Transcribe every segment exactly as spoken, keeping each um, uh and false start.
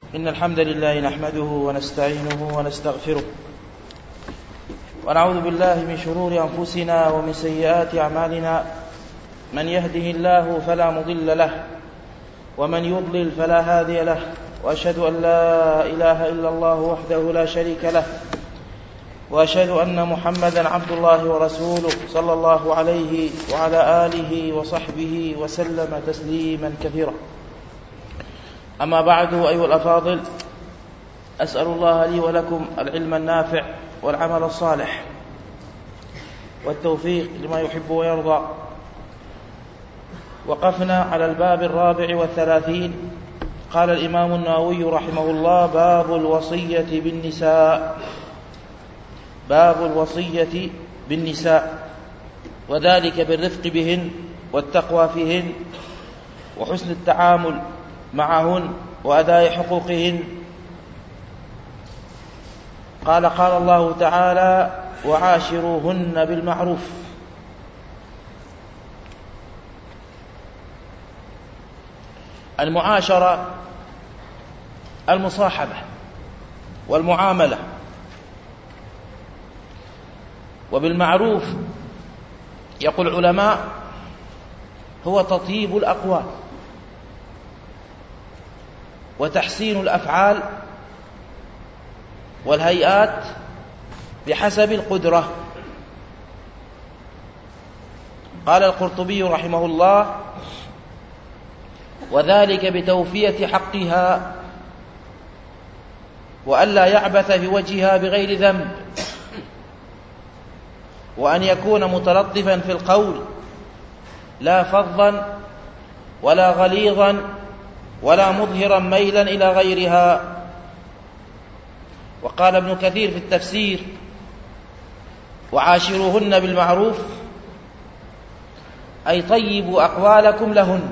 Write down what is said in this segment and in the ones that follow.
إن الحمد لله نحمده ونستعينه ونستغفره ونعوذ بالله من شرور أنفسنا ومن سيئات أعمالنا. من يهده الله فلا مضل له ومن يضلل فلا هادي له، وأشهد أن لا إله إلا الله وحده لا شريك له، وأشهد أن محمدا عبد الله ورسوله صلى الله عليه وعلى آله وصحبه وسلم تسليما كثيرا. أما بعد، أيها الأفاضل، أسأل الله لي ولكم العلم النافع والعمل الصالح والتوفيق لما يحب ويرضى. وقفنا على الباب الرابع والثلاثين. قال الإمام النووي رحمه الله: باب الوصية بالنساء. باب الوصية بالنساء، وذلك بالرفق بهن والتقوى فيهن وحسن التعامل معهن وأداء حقوقهن. قال قال الله تعالى: وعاشروهن بالمعروف. المعاشرة المصاحبة والمعاملة، وبالمعروف يقول العلماء هو تطيب الأقوال وتحسين الأفعال والهيئات بحسب القدرة. قال القرطبي رحمه الله: وذلك بتوفية حقها وألا يعبث في وجهها بغير ذنب، وأن يكون متلطفا في القول لا فظا ولا غليظا ولا مظهرا ميلا إلى غيرها. وقال ابن كثير في التفسير: وعاشروهن بالمعروف أي طيبوا أقوالكم لهن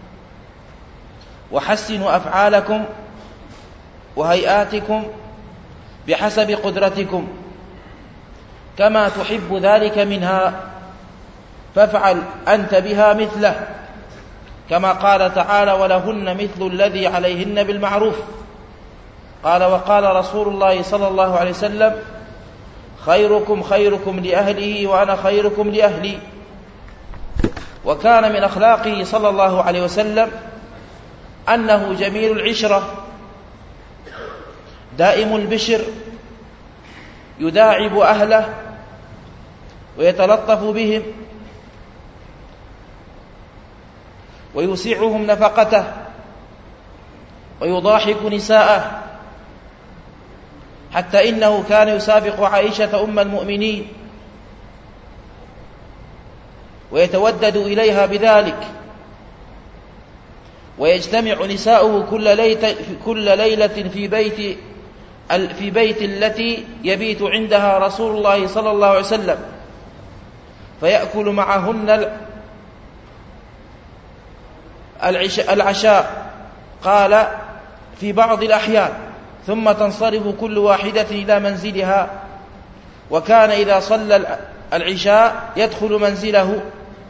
وحسنوا أفعالكم وهيئاتكم بحسب قدرتكم كما تحب ذلك منها، فافعل أنت بها مثله، كما قال تعالى: ولهن مثل الذي عليهن بالمعروف. قال: وقال رسول الله صلى الله عليه وسلم: خيركم خيركم لأهله وأنا خيركم لأهلي. وكان من أخلاقه صلى الله عليه وسلم أنه جميل العشرة دائم البشر، يداعب أهله ويتلطف بهم ويوسعهم نفقته ويضاحك نساءه، حتى إنه كان يسابق عائشة أم المؤمنين ويتودد إليها بذلك، ويجتمع نساؤه كل ليلة كل ليلة في بيت في بيت التي يبيت عندها رسول الله صلى الله عليه وسلم، فيأكل معهن العشاء. قال: في بعض الأحيان، ثم تنصرف كل واحدة إلى منزلها. وكان إذا صلى العشاء يدخل منزله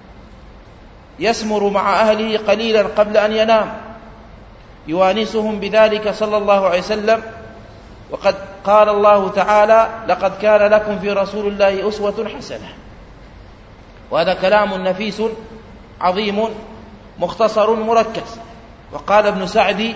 يسمر مع أهله قليلا قبل أن ينام، يوانسهم بذلك صلى الله عليه وسلم. وقد قال الله تعالى: لقد كان لكم في رسول الله أسوة حسنة. وهذا كلام نفيس عظيم مختصر مركز. وقال ابن سعدي: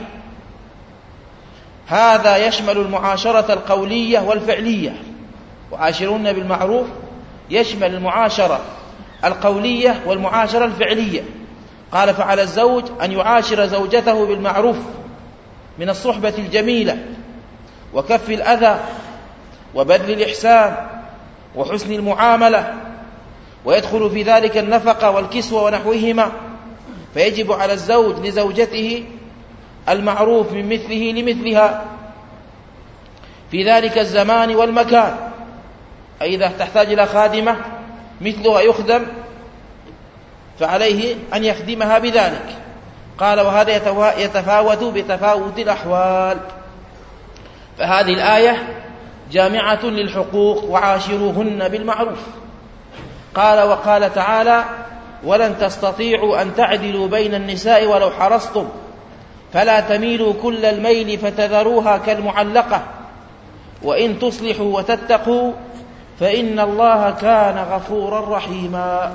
هذا يشمل المعاشرة القولية والفعلية. وعاشرون بالمعروف يشمل المعاشرة القولية والمعاشرة الفعلية. قال: فعلى الزوج أن يعاشر زوجته بالمعروف من الصحبة الجميلة وكف الأذى وبذل الإحسان وحسن المعاملة، ويدخل في ذلك النفقة والكسوة ونحوهما. فيجب على الزوج لزوجته المعروف من مثله لمثلها في ذلك الزمان والمكان. أي إذا تحتاج إلى خادمة مثلها يخدم فعليه أن يخدمها بذلك. قال: وهذا يتفاوت بتفاوت الأحوال. فهذه الآية جامعة للحقوق: وعاشروهن بالمعروف. قال: وقال تعالى: ولن تستطيعوا أن تعدلوا بين النساء ولو حرصتم فلا تميلوا كل الميل فتذروها كالمعلقة وإن تصلحوا وتتقوا فإن الله كان غفورا رحيما.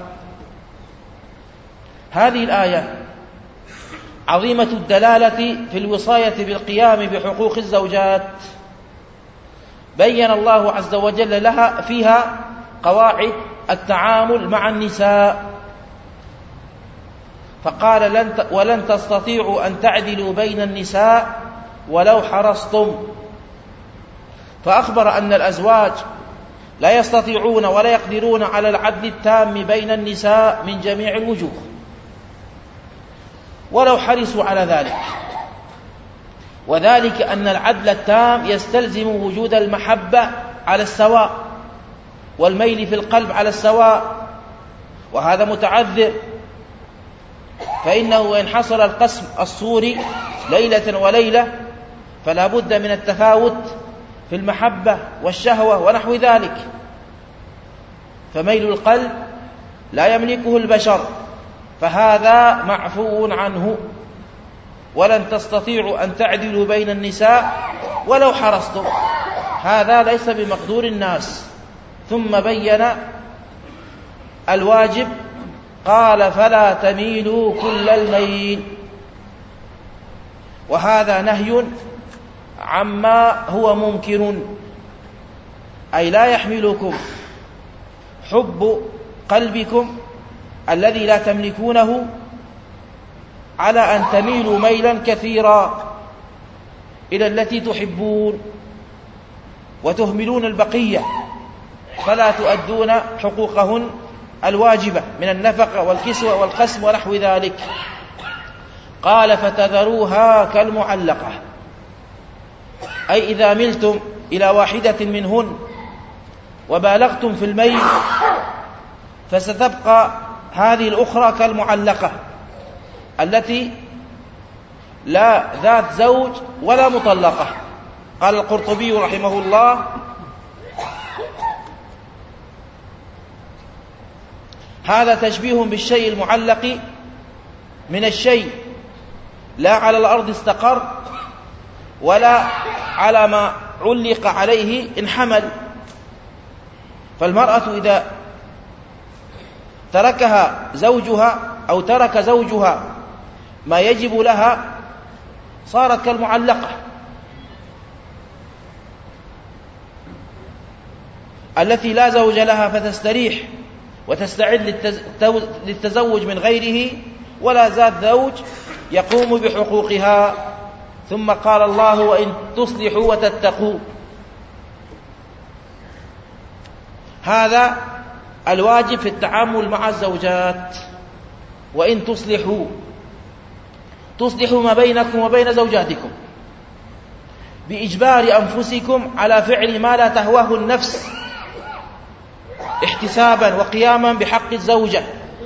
هذه الآية عظيمة الدلالة في الوصاية بالقيام بحقوق الزوجات. بين الله عز وجل لها فيها قواعد التعامل مع النساء، فقال لن ولن تستطيعوا أن تعدلوا بين النساء ولو حرصتم، فأخبر أن الأزواج لا يستطيعون ولا يقدرون على العدل التام بين النساء من جميع الوجوه ولو حرصوا على ذلك، وذلك أن العدل التام يستلزم وجود المحبة على السواء والميل في القلب على السواء، وهذا متعذر، فإنه إن حصل القسم الصوري ليلة وليلة فلا بد من التفاوت في المحبة والشهوة ونحو ذلك، فميل القلب لا يملكه البشر، فهذا معفو عنه. ولن تستطيعوا أن تعدلوا بين النساء ولو حرصتم، هذا ليس بمقدور الناس. ثم بين الواجب قال فلا تميلوا كل الميل، وهذا نهي عما هو ممكن، أي لا يحملكم حب قلبكم الذي لا تملكونه على أن تميلوا ميلا كثيرا إلى التي تحبون وتهملون البقية، فلا تؤدون حقوقهن الواجبة من النفقة والكسوة والقسم ونحو ذلك. قال فتذروها كالمعلقة، أي إذا ملتم إلى واحدة منهن وبالغتم في الميل فستبقى هذه الأخرى كالمعلقة التي لا ذات زوج ولا مطلقة. قال القرطبي رحمه الله هذا تشبيه بالشيء المعلق من الشيء لا على الأرض استقر ولا على ما علق عليه انحمل. فالمرأة إذا تركها زوجها أو ترك زوجها ما يجب لها صارت كالمعلقة التي لا زوج لها، فتستريح وتستعد للتزوج من غيره ولا زاد زوج يقوم بحقوقها. ثم قال الله وإن تصلحوا وتتقوا، هذا الواجب في التعامل مع الزوجات. وإن تصلحوا، تصلحوا ما بينكم وبين زوجاتكم بإجبار أنفسكم على فعل ما لا تهواه النفس احتسابا وقياما بحق الزوجة،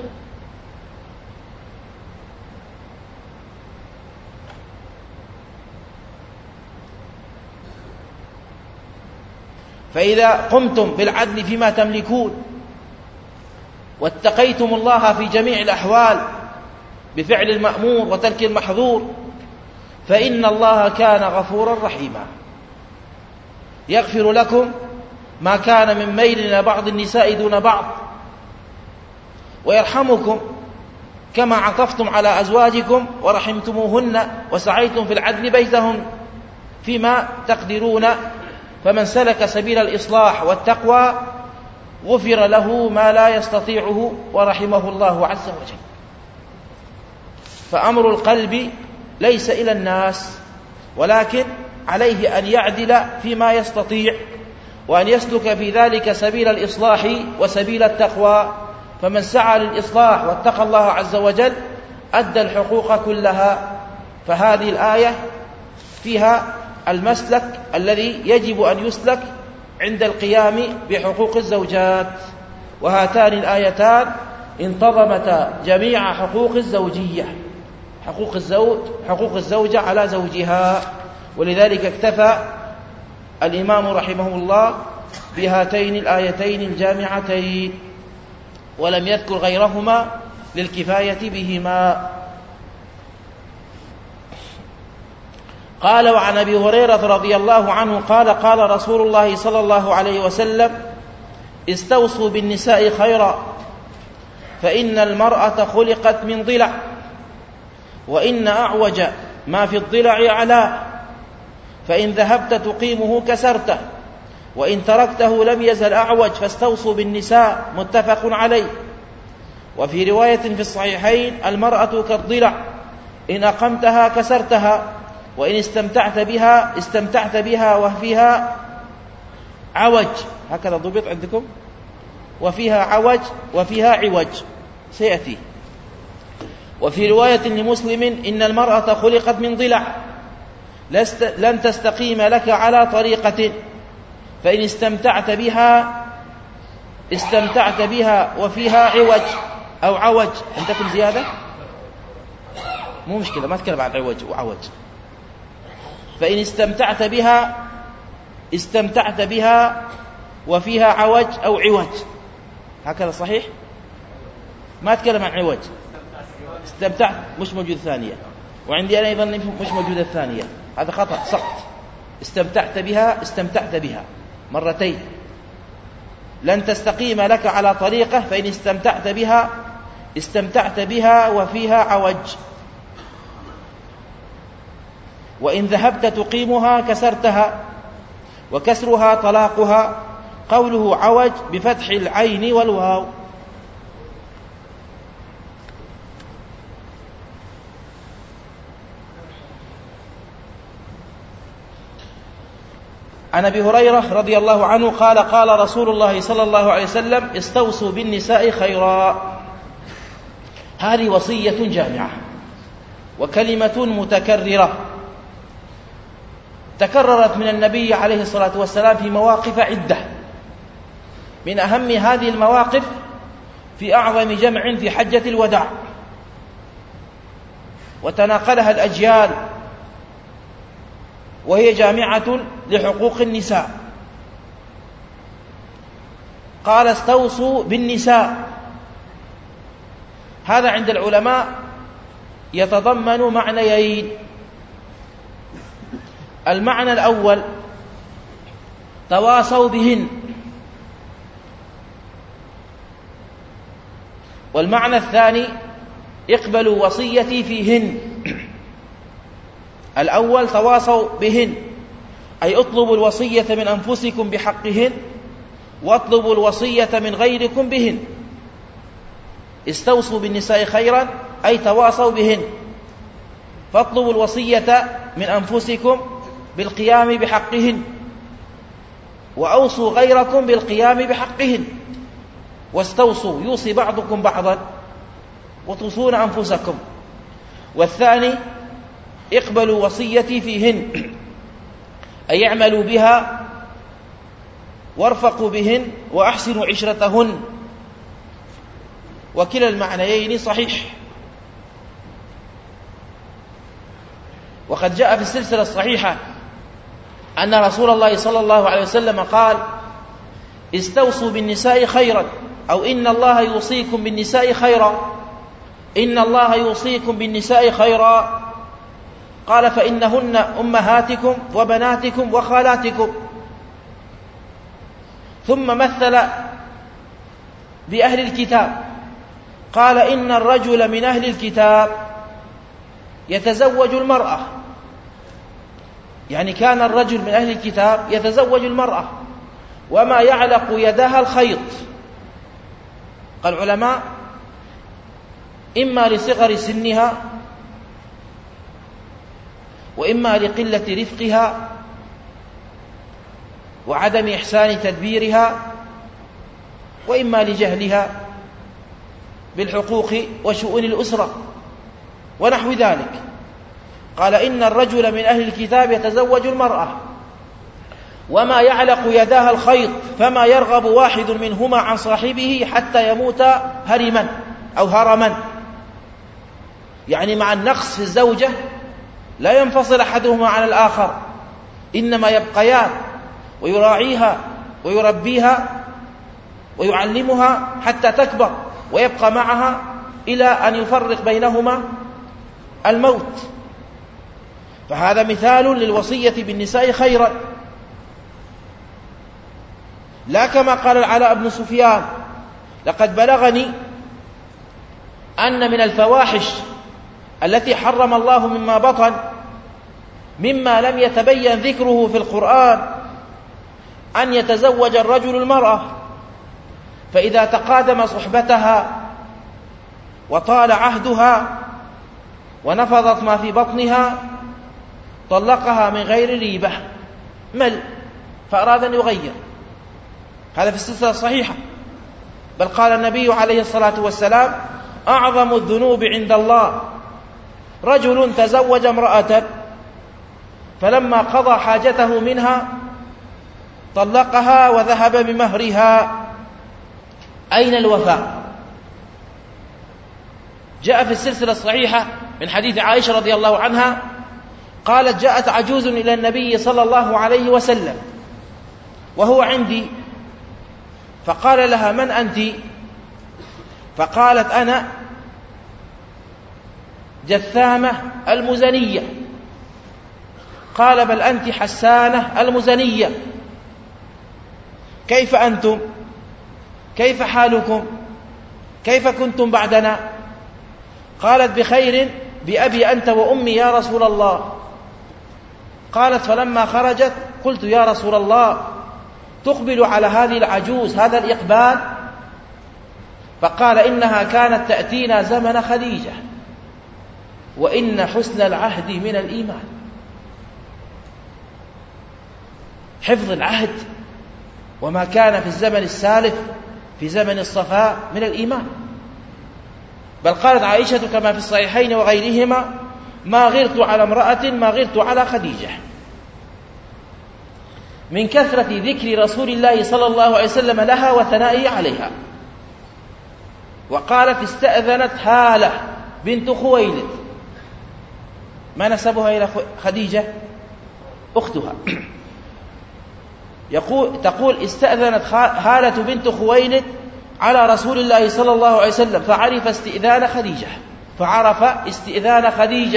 فإذا قمتم بالعدل فيما تملكون واتقيتم الله في جميع الأحوال بفعل المأمور وترك المحظور فإن الله كان غفورا رحيما، يغفر لكم ما كان من ميل إلى بعض النساء دون بعض، ويرحمكم كما عطفتم على أزواجكم ورحمتموهن وسعيتم في العدل بينهن فيما تقدرون. فمن سلك سبيل الإصلاح والتقوى غفر له ما لا يستطيعه ورحمه الله عز وجل. فأمر القلب ليس إلى الناس، ولكن عليه أن يعدل فيما يستطيع وأن يسلك في ذلك سبيل الإصلاح وسبيل التقوى. فمن سعى للإصلاح واتقى الله عز وجل أدى الحقوق كلها. فهذه الآية فيها المسلك الذي يجب أن يسلك عند القيام بحقوق الزوجات، وهاتان الآيتان انتظمتا جميع حقوق الزوجية، حقوق الزوج حقوق الزوجة على زوجها، ولذلك اكتفى الإمام رحمه الله بهاتين الآيتين الجامعتين ولم يذكر غيرهما للكفاية بهما. قال: وعن أبي هريرة رضي الله عنه قال: قال رسول الله صلى الله عليه وسلم: استوصوا بالنساء خيرا، فإن المرأة خلقت من ضلع، وإن أعوج ما في الضلع أعلاه، فإن ذهبت تقيمه كسرته، وإن تركته لم يزل أعوج، فاستوصوا بالنساء. متفق عليه. وفي رواية في الصحيحين: المرأة كالضلع، إن أقمتها كسرتها، وإن استمتعت بها استمتعت بها وفيها عوج. هكذا ضبط عندكم؟ وفيها عوج وفيها عوج، سيأتي. وفي رواية لمسلم: إن المرأة خلقت من ضلع، لست لن تستقيم لك على طريقة، فإن استمتعت بها استمتعت بها وفيها عوج أو عوج. عندكم زيادة؟ مو مشكلة، ما تكلم عن عوج وعوج. فإن استمتعت بها استمتعت بها وفيها عوج أو عوج. هكذا صحيح؟ ما تكلم عن عوج. استمتعت مش موجود الثانية، وعندي أنا أيضا مش موجودة الثانية، هذا خطأ سقط. استمتعت بها استمتعت بها مرتين. لن تستقيم لك على طريقة، فإن استمتعت بها استمتعت بها وفيها عوج، وإن ذهبت تقيمها كسرتها، وكسرها طلاقها. قوله عوج بفتح العين والواو. عن أبي هريرة رضي الله عنه قال: قال رسول الله صلى الله عليه وسلم: استوصوا بالنساء خيرا. هذه وصية جامعة وكلمة متكررة تكررت من النبي عليه الصلاة والسلام في مواقف عدة. من أهم هذه المواقف في أعظم جمع في حجة الوداع، وتناقلها الأجيال، وهي جامعة لحقوق النساء. قال: استوصوا بالنساء. هذا عند العلماء يتضمن معنيين. المعنى الأول: تواصوا بهن. والمعنى الثاني: اقبلوا وصيتي فيهن. الأول: تواصوا بهن، أي اطلبوا الوصية من أنفسكم بحقهن، واطلبوا الوصية من غيركم بهن. استوصوا بالنساء خيرا، أي تواصوا بهن، فاطلبوا الوصية من أنفسكم بالقيام بحقهن، وأوصوا غيركم بالقيام بحقهن. واستوصوا يوصي بعضكم بعضا، وتوصون أنفسكم. والثاني: اقبلوا وصيتي فيهن، أي اعملوا بها وارفقوا بهن وأحسنوا عشرتهن. وكلا المعنيين صحيح. وقد جاء في السلسلة الصحيحة أن رسول الله صلى الله عليه وسلم قال: استوصوا بالنساء خيرا، أو إن الله يوصيكم بالنساء خيرا، إن الله يوصيكم بالنساء خيرا. قال: فإنهن أمهاتكم وبناتكم وخالاتكم. ثم مثل بأهل الكتاب، قال: إن الرجل من أهل الكتاب يتزوج المرأة، يعني كان الرجل من أهل الكتاب يتزوج المرأة وما يعلق يدها الخيط. قال العلماء: إما لصغر سنها، وإما لقلة رفقها وعدم إحسان تدبيرها، وإما لجهلها بالحقوق وشؤون الأسرة ونحو ذلك. قال: إن الرجل من أهل الكتاب يتزوج المرأة وما يعلق يداها الخيط، فما يرغب واحد منهما عن صاحبه حتى يموت هرما أو هرما، يعني مع النقص في الزوجة لا ينفصل أحدهما عن الآخر، إنما يبقيان، ويراعيها ويربيها ويعلمها حتى تكبر، ويبقى معها إلى أن يفرق بينهما الموت. فهذا مثال للوصية بالنساء خيرا، لا كما قال العلاء بن سفيان: لقد بلغني أن من الفواحش التي حرم الله مما بطن مما لم يتبين ذكره في القرآن أن يتزوج الرجل المرأة، فإذا تقادم صحبتها وطال عهدها ونفضت ما في بطنها طلقها من غير ريبة مل، فأراد أن يغير. هذا في السلسلة الصحيحة. بل قال النبي عليه الصلاة والسلام: أعظم الذنوب عند الله رجل تزوج امرأة فلما قضى حاجته منها طلقها وذهب بمهرها. أين الوفاء؟ جاء في السلسلة الصحيحة من حديث عائشة رضي الله عنها قالت: جاءت عجوز إلى النبي صلى الله عليه وسلم وهو عندي، فقال لها: من أنت؟ فقالت: أنا جثامة المزنية. قال: بل أنت حسانة المزنية. كيف أنتم؟ كيف حالكم؟ كيف كنتم بعدنا؟ قالت: بخير بأبي أنت وأمي يا رسول الله. قالت: فلما خرجت قلت: يا رسول الله، تقبل على هذه العجوز هذا الإقبال؟ فقال: إنها كانت تأتينا زمن خديجة، وإن حسن العهد من الإيمان. حفظ العهد وما كان في الزمن السالف في زمن الصفاء من الإيمان. بل قالت عائشة كما في الصحيحين وغيرهما: ما غرت على امرأة ما غرت على خديجة. من كثرة ذكر رسول الله صلى الله عليه وسلم لها وثنائه عليها. وقالت: استأذنت هالة بنت خويلد. ما نسبها إلى خديجة؟ أختها. يقول تقول: استأذنت هالة بنت خويلد على رسول الله صلى الله عليه وسلم فعرف استئذان خديجة فعرف استئذان خديجة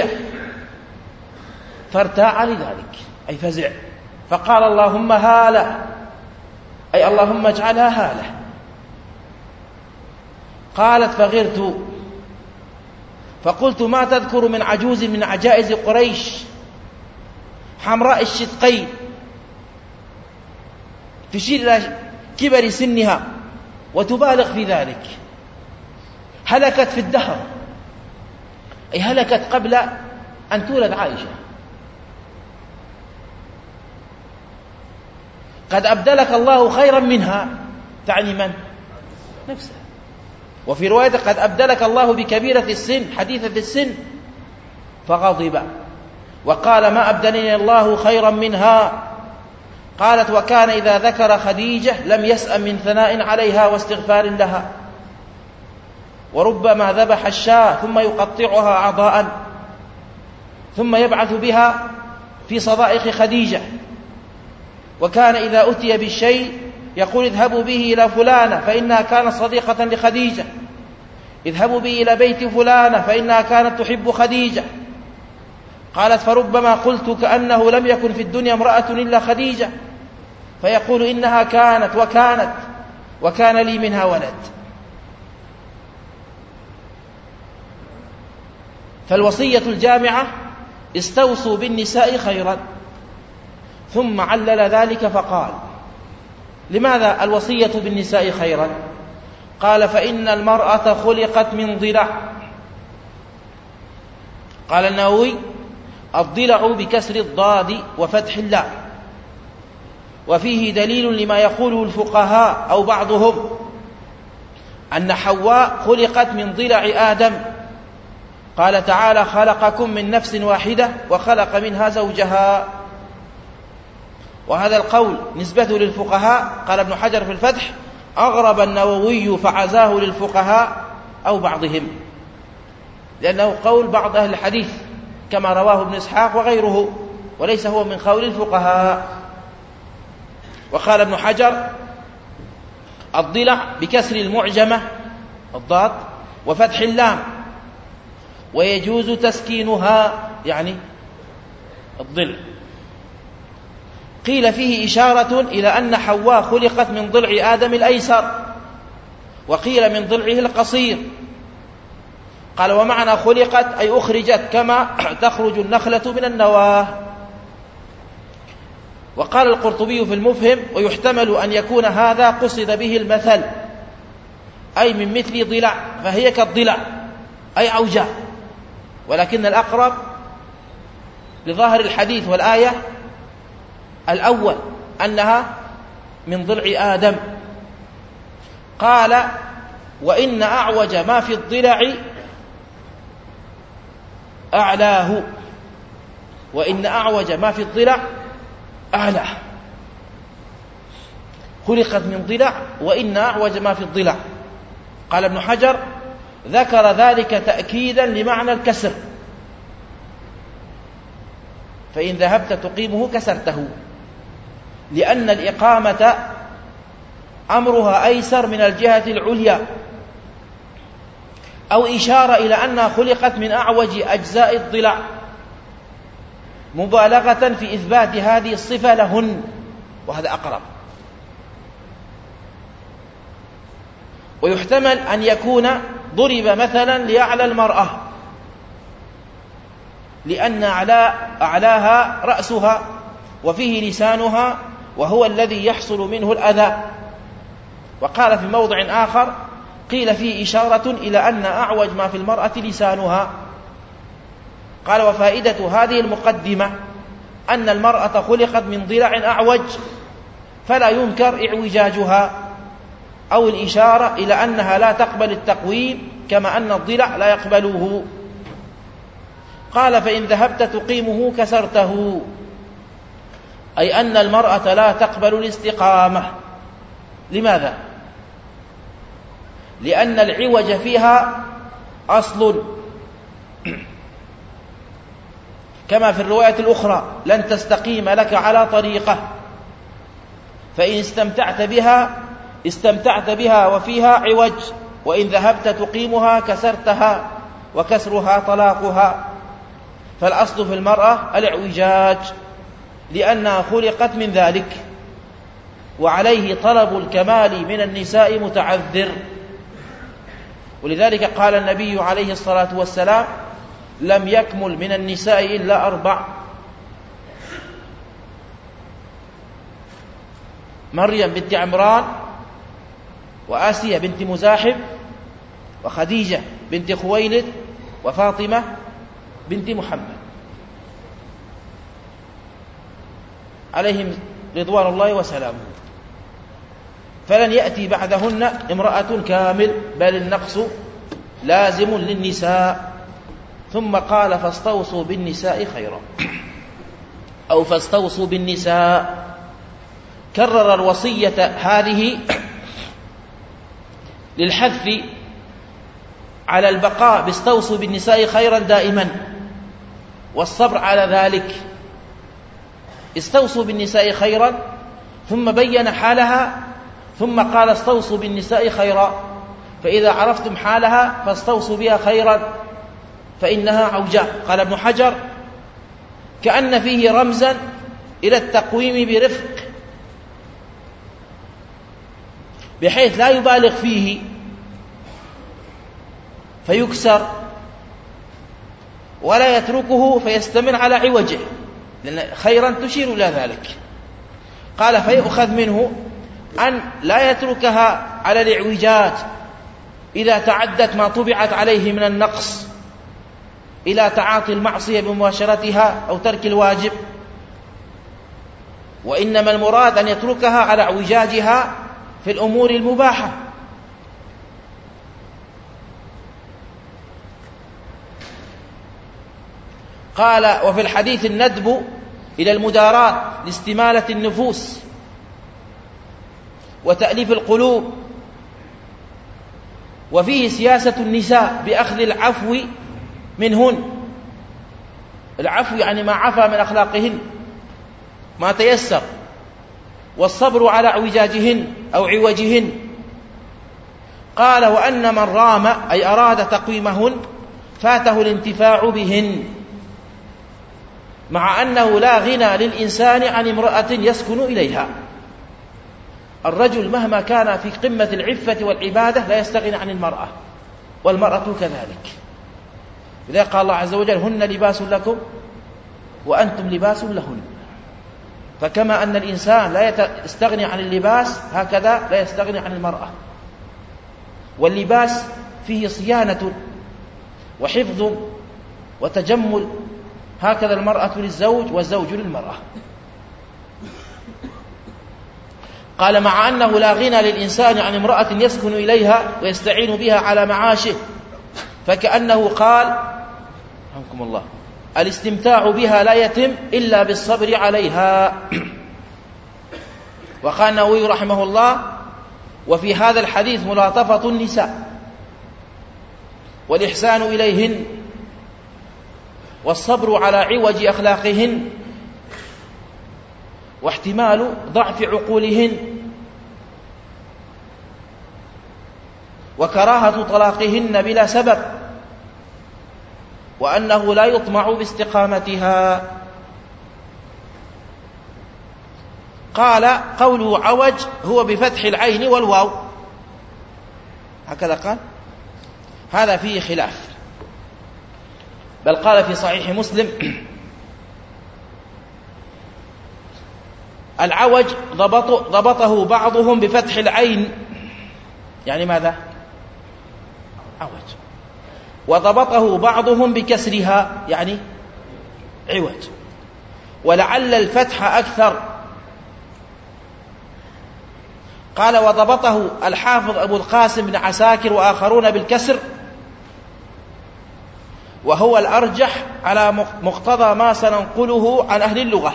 فارتاع لذلك، أي فزع، فقال: اللهم هالة، أي اللهم اجعلها هالة. قالت: فغرت فقلت: ما تذكر من عجوز من عجائز قريش حمراء الشدقين تشير إلى كبر سنها وتبالغ في ذلك، هلكت في الدهر، أي هلكت قبل أن تولد عائشة. قد أبدلك الله خيرا منها، تعني من؟ نفسها. وفي رواية: قد أبدلك الله بكبيرة السن حديثة السن، فغضب وقال: ما أبدلني الله خيرا منها. قالت: وكان إذا ذكر خديجة لم يسأم من ثناء عليها واستغفار لها، وربما ذبح الشاة ثم يقطعها أعضاء ثم يبعث بها في صدائق خديجة. وكان إذا أتي بالشيء يقول: اذهبوا به إلى فلانة فإنها كانت صديقة لخديجة، اذهبوا به إلى بيت فلانة فإنها كانت تحب خديجة. قالت: فربما قلت كأنه لم يكن في الدنيا امرأة إلا خديجة، فيقول: إنها كانت وكانت وكان لي منها ولد. فالوصية الجامعة: استوصوا بالنساء خيرا. ثم علل ذلك فقال: لماذا الوصية بالنساء خيرا؟ قال: فإن المرأة خلقت من ضلع. قال النووي: الضلع بكسر الضاد وفتح اللام. وفيه دليل لما يقوله الفقهاء أو بعضهم أن حواء خلقت من ضلع آدم. قال تعالى: خلقكم من نفس واحدة وخلق منها زوجها. وهذا القول نسبة للفقهاء. قال ابن حجر في الفتح: أغرب النووي فعزاه للفقهاء أو بعضهم، لأنه قول بعض أهل الحديث كما رواه ابن إسحاق وغيره، وليس هو من قول الفقهاء. وقال ابن حجر: الضلع بكسر المعجمة الضاد وفتح اللام، ويجوز تسكينها يعني الضلع. قيل فيه إشارة إلى أن حواء خلقت من ضلع آدم الأيسر، وقيل من ضلعه القصير. قال ومعنى خلقت أي أخرجت كما تخرج النخلة من النواة. وقال القرطبي في المفهم ويحتمل أن يكون هذا قصد به المثل، أي من مثل ضلع، فهي كالضلع أي عوجاء، ولكن الأقرب لظاهر الحديث والآية الأول أنها من ضلع آدم. قال وإن أعوج ما في الضلع أعلاه، وإن أعوج ما في الضلع أعلاه، خلقت من ضلع وإن أعوج ما في الضلع. قال ابن حجر ذكر ذلك تأكيدا لمعنى الكسر، فإن ذهبت تقيمه كسرته، لأن الإقامة أمرها أيسر من الجهة العليا، أو إشارة إلى أنها خلقت من أعوج أجزاء الضلع مبالغة في إثبات هذه الصفة لهن، وهذا أقرب. ويحتمل أن يكون ضرب مثلا لأعلى المرأة، لأن أعلى أعلاها رأسها وفيه لسانها، وهو الذي يحصل منه الأذى. وقال في موضع آخر قيل فيه إشارة إلى أن أعوج ما في المرأة لسانها. قال وفائدة هذه المقدمة أن المرأة خلقت من ضلع أعوج، فلا ينكر إعوجاجها، أو الإشارة إلى أنها لا تقبل التقويم كما أن الضلع لا يقبله. قال فإن ذهبت تقيمه كسرته، أي أن المرأة لا تقبل الاستقامة. لماذا؟ لأن العوج فيها أصل، كما في الرواية الأخرى لن تستقيم لك على طريقة، فإن استمتعت بها استمتعت بها وفيها عوج، وإن ذهبت تقيمها كسرتها، وكسرها طلاقها. فالأصل في المرأة الاعوجاج لأنها خلقت من ذلك، وعليه طلب الكمال من النساء متعذر. ولذلك قال النبي عليه الصلاة والسلام لم يكمل من النساء إلا أربع: مريم بنت عمران، وآسيا بنت مزاحم، وخديجة بنت خويلد، وفاطمة بنت محمد عليهم رضوان الله وسلامه. فلن يأتي بعدهن امرأة كامل، بل النقص لازم للنساء. ثم قال فاستوصوا بالنساء خيرا، أو فاستوصوا بالنساء. كرر الوصية هذه للحث على البقاء باستوصوا بالنساء خيرا دائما، والصبر على ذلك. استوصوا بالنساء خيرا، ثم بين حالها، ثم قال استوصوا بالنساء خيرا، فإذا عرفتم حالها فاستوصوا بها خيرا فإنها عوجاء. قال ابن حجر كأن فيه رمزا إلى التقويم برفق، بحيث لا يبالغ فيه فيكسر، ولا يتركه فيستمر على عوجه، لأن خيرا تشير إلى ذلك. قال فيؤخذ منه أن لا يتركها على الإعوجاج إذا تعدت ما طبعت عليه من النقص إلى تعاطي المعصية بمباشرتها أو ترك الواجب، وإنما المراد أن يتركها على اعوجاجها في الأمور المباحة. قال وفي الحديث الندب إلى المداراة لاستمالة النفوس وتأليف القلوب، وفيه سياسة النساء بأخذ العفو منهن. العفو يعني ما عفا من أخلاقهن، ما تيسر، والصبر على اعوجاجهن أو عوجهن. قال وأن من رام أي أراد تقويمهن فاته الانتفاع بهن، مع أنه لا غنى للإنسان عن امرأة يسكن إليها. الرجل مهما كان في قمة العفة والعبادة لا يستغني عن المرأة، والمرأة كذلك. لذا قال الله عز وجل: هن لباس لكم وأنتم لباس لهن. فكما أن الإنسان لا يستغني عن اللباس، هكذا لا يستغني عن المرأة. واللباس فيه صيانة وحفظ وتجمل، هكذا المرأة للزوج والزوج للمرأة. قال: مع أنه لا غنى للإنسان عن امرأة يسكن إليها ويستعين بها على معاشه، فكأنه قال: رحمكم الله، الاستمتاع بها لا يتم إلا بالصبر عليها. وقال النووي رحمه الله: وفي هذا الحديث ملاطفة النساء والإحسان إليهن والصبر على عوج أخلاقهن واحتمال ضعف عقولهن وكراهة طلاقهن بلا سبب، وأنه لا يطمع باستقامتها. قال: قوله عوج هو بفتح العين والواو، هكذا قال. هذا فيه خلاف، بل قال في صحيح مسلم: العوج ضبط ضبطه بعضهم بفتح العين، يعني ماذا؟ عوج. وضبطه بعضهم بكسرها، يعني عوج. ولعل الفتح أكثر. قال: وضبطه الحافظ أبو القاسم بن عساكر وآخرون بالكسر، وهو الأرجح على مقتضى ما سننقله عن أهل اللغة.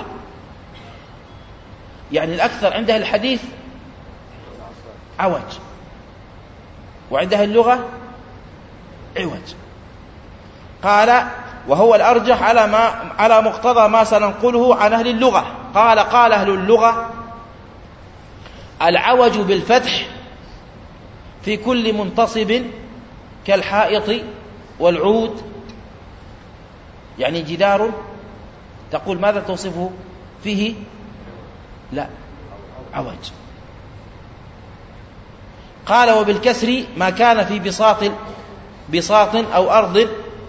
يعني الأكثر عند أهل الحديث عوج، وعند أهل اللغة عوج. قال: وهو الأرجح على ما على مقتضى ما سننقله عن أهل اللغة. قال: قال أهل اللغة: العوج بالفتح في كل منتصب كالحائط والعود، يعني جدار تقول ماذا توصفه فيه؟ لا، عوج. قال: وبالكسر ما كان في بساط بساط أو أرض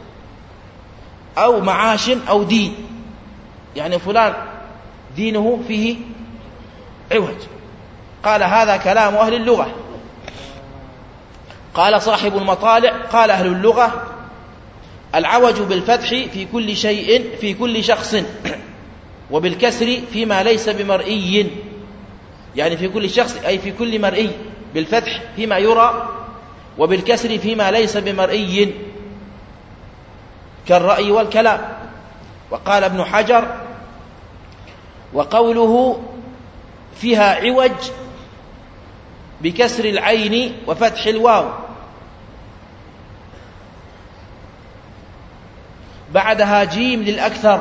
أو معاش أو دين، يعني فلان دينه فيه عوج. قال: هذا كلام أهل اللغة. قال صاحب المطالع: قال أهل اللغة: العوج بالفتح في كل شيء في كل شخص، وبالكسر فيما ليس بمرئي، يعني في كل شخص أي في كل مرئي، بالفتح فيما يرى، وبالكسر فيما ليس بمرئي كالرأي والكلام. وقال ابن حجر: وقوله فيها عوج بكسر العين وفتح الواو، بعدها جيم للأكثر،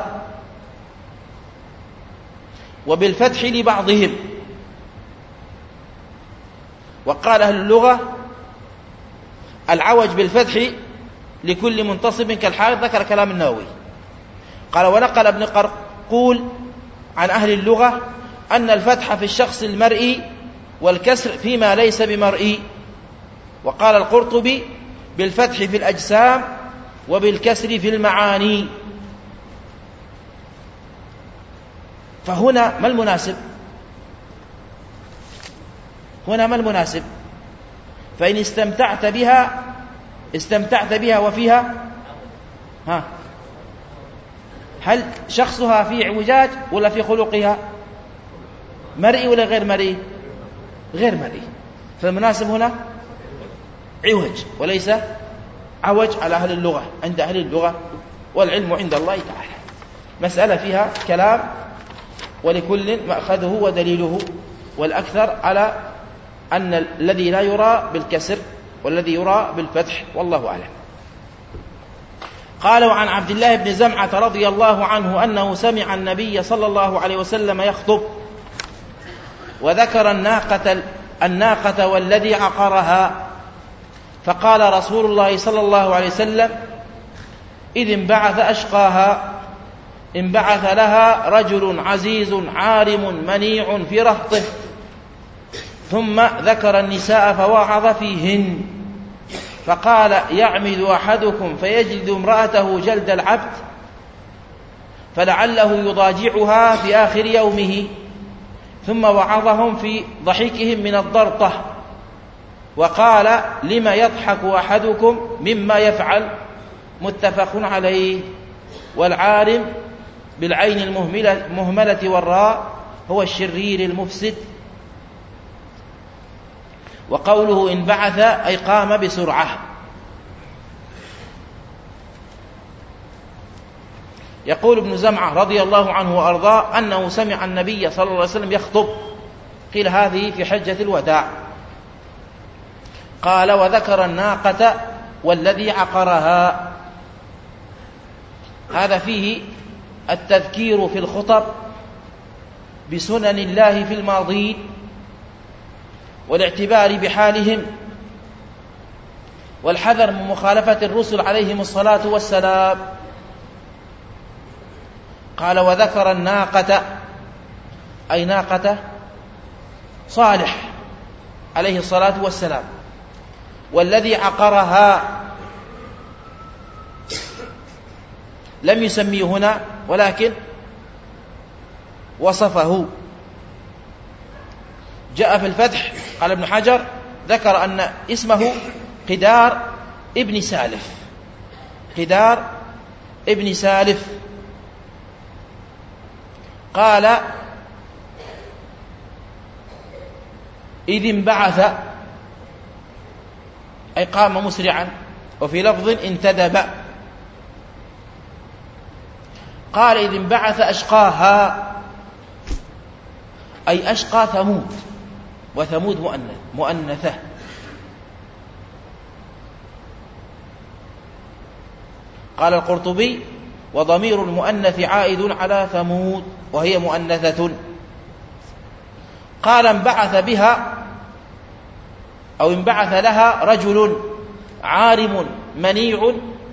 وبالفتح لبعضهم. وقال أهل اللغة: العوج بالفتح لكل منتصب كالحائط. ذكر كلام النووي. قال: ونقل ابن قرقول عن أهل اللغة أن الفتح في الشخص المرئي والكسر فيما ليس بمرئي. وقال القرطبي: بالفتح في الأجسام وبالكسر في المعاني. فهنا ما المناسب؟ هنا ما المناسب؟ فإن استمتعت بها استمتعت بها وفيها ها هل شخصها في اعوجاج ولا في خلقها؟ مرئي ولا غير مرئي؟ غير مرئي. فالمناسب هنا عوج وليس عوج على أهل اللغة، عند أهل اللغة، والعلم عند الله تعالى. مسألة فيها كلام، ولكل مأخذه ودليله، والأكثر على أن الذي لا يرى بالكسر والذي يرى بالفتح، والله أعلم. قالوا عن عبد الله بن زمعة رضي الله عنه أنه سمع النبي صلى الله عليه وسلم يخطب، وذكر الناقة, الناقة والذي عقرها، فقال رسول الله صلى الله عليه وسلم: إذ انبعث أشقاها انبعث لها رجل عزيز عارم منيع في رهطه، ثم ذكر النساء فوعظ فيهن، فقال يعمد أحدكم فيجلد امرأته جلد العبد فلعله يضاجعها في آخر يومه، ثم وعظهم في ضحكهم من الضرطة، وقال لما يضحك أحدكم مما يفعل، متفق عليه. والعارم بالعين المهملة والراء هو الشرير المفسد. وقوله انبعث أي قام بسرعة. يقول ابن زمعة رضي الله عنه وأرضاه أنه سمع النبي صلى الله عليه وسلم يخطب، قيل هذه في حجة الوداع، قال وذكر الناقة والذي عقرها. هذا فيه التذكير في الخطب بسنن الله في الماضين والاعتبار بحالهم والحذر من مخالفة الرسل عليهم الصلاة والسلام. قال وذكر الناقة أي ناقة صالح عليه الصلاة والسلام، والذي عقرها لم يسميه هنا ولكن وصفه. جاء في الفتح قال ابن حجر ذكر أن اسمه قدار ابن سالف، قدار ابن سالف. قال إذ انبعث أي قام مسرعا، وفي لفظ انتدب. قال إذ انبعث أشقاها أي أشقى ثمود، وثمود مؤنث مؤنثة. قال القرطبي وضمير المؤنث عائد على ثمود وهي مؤنثة. قال انبعث بها أو انبعث لها رجل عارم منيع،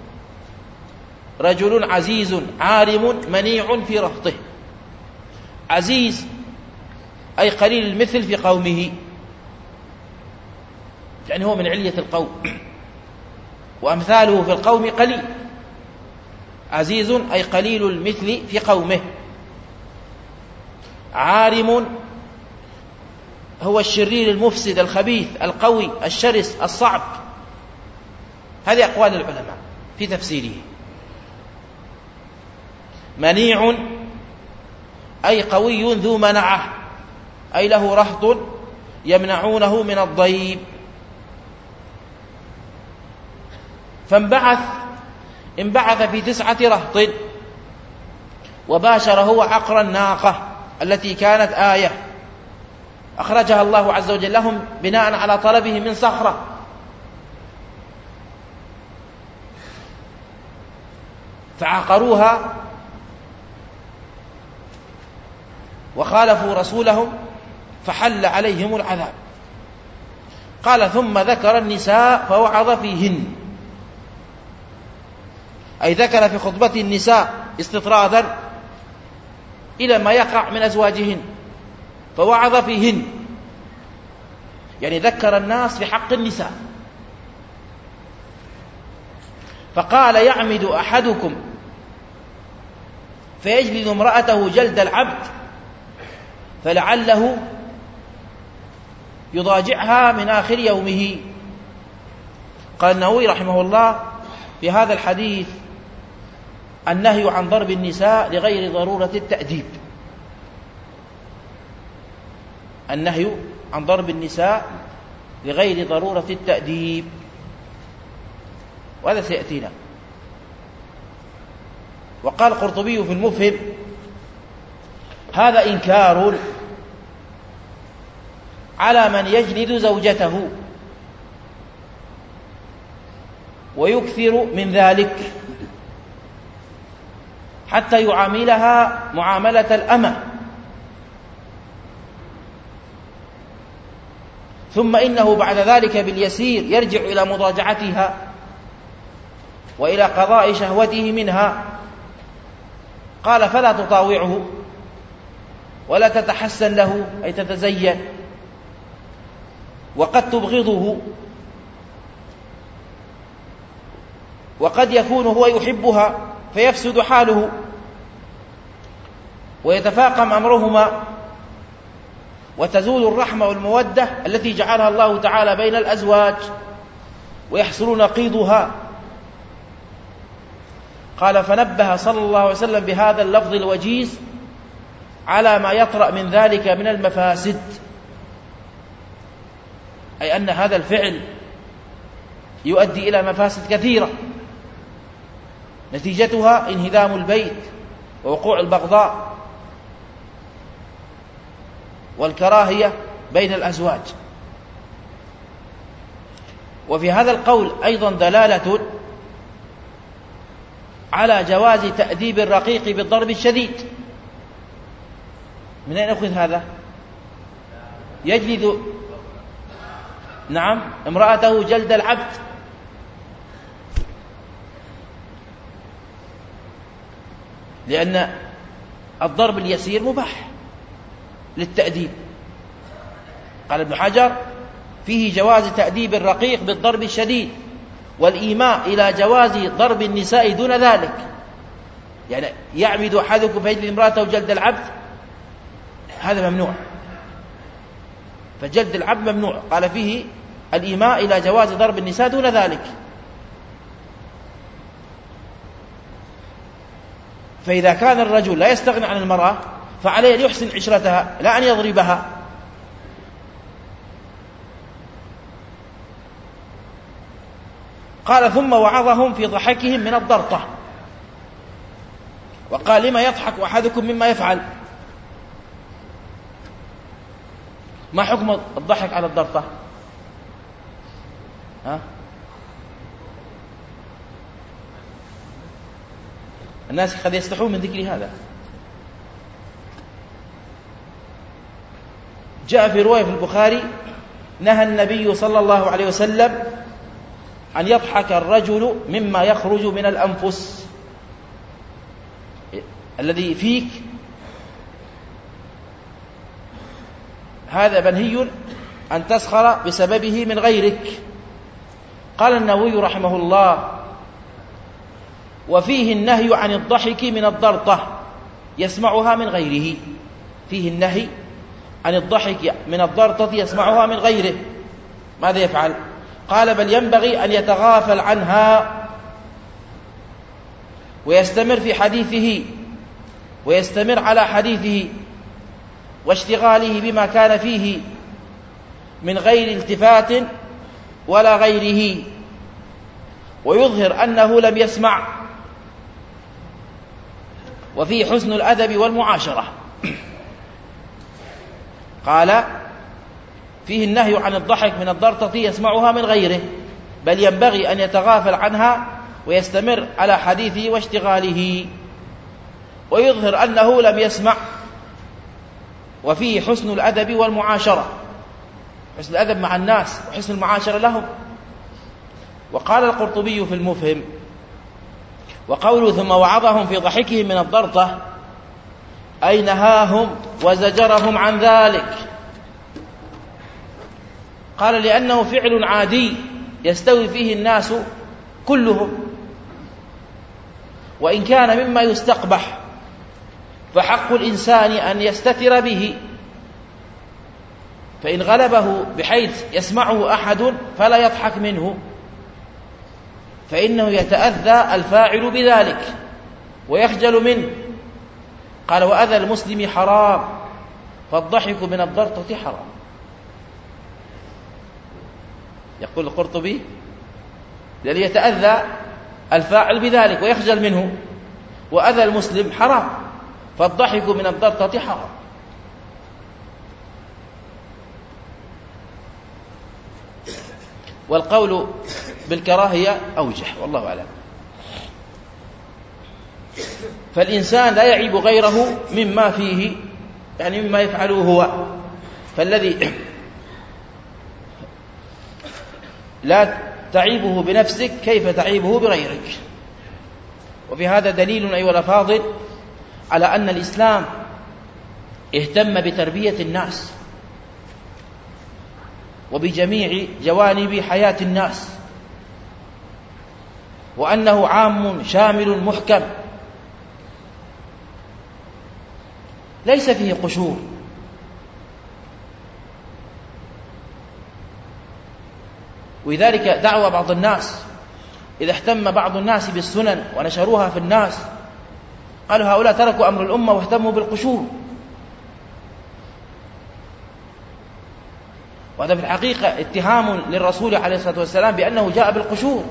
رجل عزيز عارم منيع في رهطه. عزيز أي قليل المثل في قومه، يعني هو من علية القوم وأمثاله في القوم قليل. عزيز أي قليل المثل في قومه. عارم هو الشرير المفسد الخبيث القوي الشرس الصعب. هذه أقوال العلماء في تفسيره. منيع أي قوي ذو منعة، أي له رهط يمنعونه من الضيب. فانبعث انبعث في تسعة رهط، وباشر هو عقر الناقة التي كانت آية أخرجها الله عز وجل لهم بناء على طلبه من صخرة، فعقروها وخالفوا رسولهم فحل عليهم العذاب. قال ثم ذكر النساء فوعظ فيهن، أي ذكر في خطبة النساء استطرادا إلى ما يقع من أزواجهن، فوعظ فيهن يعني ذكر الناس في حق النساء. فقال يعمد أحدكم فيجلد امرأته جلد العبد فلعله يضاجعها من آخر يومه. قال النووي رحمه الله في هذا الحديث النهي عن ضرب النساء لغير ضرورة التأديب، النهي عن ضرب النساء لغير ضرورة التأديب، وهذا سيأتينا. وقال القرطبي في المفهم هذا إنكار على من يجلد زوجته ويكثر من ذلك حتى يعاملها معاملة الأمة، ثم إنه بعد ذلك باليسير يرجع إلى مضاجعتها وإلى قضاء شهوته منها. قال فلا تطاوعه ولا تتحسن له أي تتزين، وقد تبغضه، وقد يكون هو يحبها فيفسد حاله ويتفاقم أمرهما وتزول الرحمة والمودة التي جعلها الله تعالى بين الأزواج ويحصل نقيضها. قال فنبه صلى الله عليه وسلم بهذا اللفظ الوجيز على ما يطرأ من ذلك من المفاسد، أي أن هذا الفعل يؤدي إلى مفاسد كثيرة نتيجتها انهدام البيت ووقوع البغضاء والكراهية بين الأزواج. وفي هذا القول أيضا دلالة على جواز تأديب الرقيق بالضرب الشديد. من أين أخذ هذا؟ يجلد نعم امرأته جلد العبد، لأن الضرب اليسير مباح للتأديب. قال ابن حجر فيه جواز تأديب الرقيق بالضرب الشديد، والإيماء إلى جواز ضرب النساء دون ذلك، يعني يعمد أحدكم فيجلد امرأته جلد العبد، هذا ممنوع، فجلد العبد ممنوع. قال فيه الإيماء إلى جواز ضرب النساء دون ذلك. فإذا كان الرجل لا يستغني عن المرأة فعليه أن يحسن عشرتها لا أن يضربها. قال ثم وعظهم في ضحكهم من الضرطة، وقال لما يضحك أحدكم مما يفعل؟ ما حكم الضحك على الضرطة؟ ها؟ الناس قد يستحون من ذكر هذا. جاء في رواية في البخاري نهى النبي صلى الله عليه وسلم أن يضحك الرجل مما يخرج من الأنفس، الذي فيك هذا منهي أن تسخر بسببه من غيرك. قال النووي رحمه الله وفيه النهي عن الضحك من الضرطة يسمعها من غيره. فيه النهي عن الضحك من الضرطة يسمعها من غيره، ماذا يفعل؟ قال بل ينبغي أن يتغافل عنها ويستمر في حديثه ويستمر على حديثه واشتغاله بما كان فيه من غير التفات ولا غيره، ويظهر أنه لم يسمع، وفيه حسن الأدب والمعاشرة. قال فيه النهي عن الضحك من الضرطة يسمعها من غيره، بل ينبغي أن يتغافل عنها ويستمر على حديثه واشتغاله ويظهر أنه لم يسمع، وفيه حسن الأدب والمعاشرة، حسن الأدب مع الناس وحسن المعاشرة لهم. وقال القرطبي في المفهم وقوله ثم وعظهم في ضحكهم من الضرطة أي نهاهم وزجرهم عن ذلك. قال لأنه فعل عادي يستوي فيه الناس كلهم، وإن كان مما يستقبح فحق الإنسان أن يستتر به، فإن غلبه بحيث يسمعه أحد فلا يضحك منه، فإنه يتأذى الفاعل بذلك ويخجل منه. قال وأذى المسلم حرام، فالضحك من الضرطة حرام. يقول القرطبي لأن يتأذى الفاعل بذلك ويخجل منه، وأذى المسلم حرام، فالضحك من الضرطة حرام. والقول بالكراهية أوجه والله أعلم. فالإنسان لا يعيب غيره مما فيه، يعني مما يفعله هو، فالذي لا تعيبه بنفسك كيف تعيبه بغيرك. وفي هذا دليل أيها الأفاضل على أن الإسلام اهتم بتربية الناس وبجميع جوانب حياة الناس، وأنه عام شامل محكم ليس فيه قشور. ولذلك دعوى بعض الناس إذا اهتم بعض الناس بالسنن ونشروها في الناس قالوا هؤلاء تركوا أمر الأمة واهتموا بالقشور. وهذا في الحقيقة اتهام للرسول عليه الصلاة والسلام بأنه جاء بالقشور.